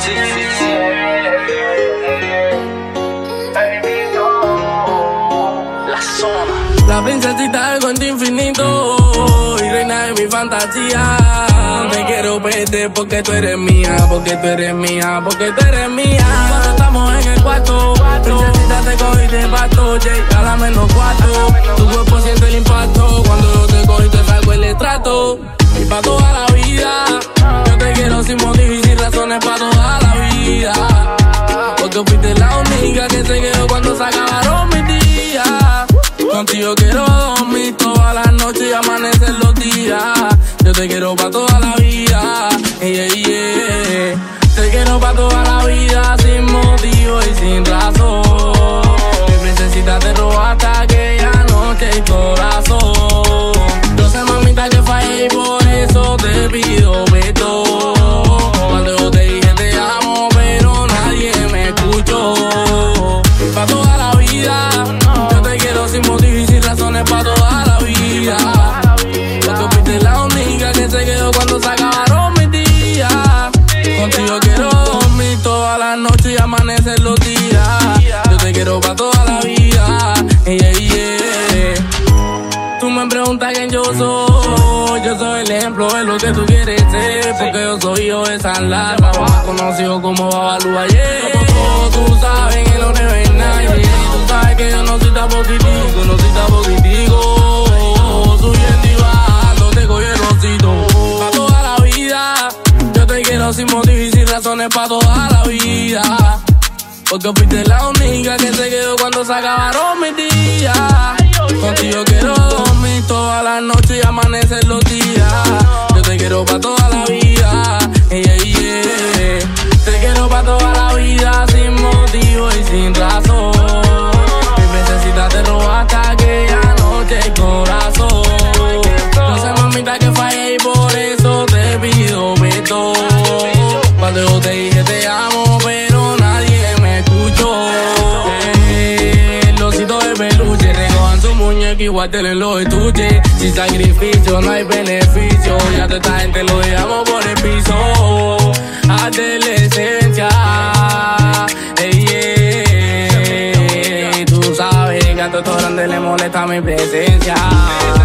La princesita del cuento infinito y reina de mi fantasía. Te quiero verte porque tú eres mía, porque tú eres mía, porque tú eres mía. Cuando estamos en el cuarto, princesita te cogí de pato, a la menos 4. Tu cuerpo siente el impacto cuando yo te cojo y te salgo el estrato. Y pa' toda la vida, yo te quiero sin motivo y sin razones pa' toda la vida. Porque fuiste la única que se quedó cuando se acabaron mis días. Contigo quiero dormir todas las noches y amanecer los días. Yo te quiero pa' toda la vida, yeah, yeah. Te quiero pa' toda la vida, sin motivo y sin razón. Mi princesita te robaste aquella noche y corazón. Yo sé, mamita, que fallé y por eso te pido perdón. Cuando yo te dije te amo, pero nadie me escuchó. Pa' toda la vida, yo te quiero sin motivo y sin razones pa' toda la vida. Porque fuiste la única que se quedó cuando se acabaron mis días. Contigo quiero dormir todas las noches y amanecer los días. Yo te quiero pa' toda la vida, yeah, yeah. Tú me preguntas quién yo soy. Yo soy el ejemplo de lo que tú quieres ser. Porque yo soy hijo de San Lázaro, más conocido como Babalu ayer. Tú sabes que no te ves nadie. Tú sabes que yo no soy tan positivo, no soy tan positivo. Subiendo y bajando, te coge el rosito. Pa' toda la vida, yo te quiero sin motivo y sin razones pa' toda la vida. Porque fuiste la única que se quedó cuando se acabaron mis días. Contigo quiero dormir todas las noches y amanecer los días. Yo te quiero pa' toda la vida, yeah, yeah. Te quiero pa' toda la vida, sin motivo y sin razón. Mi princesita te robaste aquella noche y corazón. No sé, mamita, que fallé y por eso te pido perdón. Cuando yo te dije te amo, pero nadie me escuchó. El osito de peluche, recojan su muñeca y guárdenlo en los estuches. Sin sacrificio no hay beneficio, ya toda esta gente lo dejamos por el piso. Hazte la esencia, hey, yeah. Tú sabes que a todos grandes le molesta mi presencia.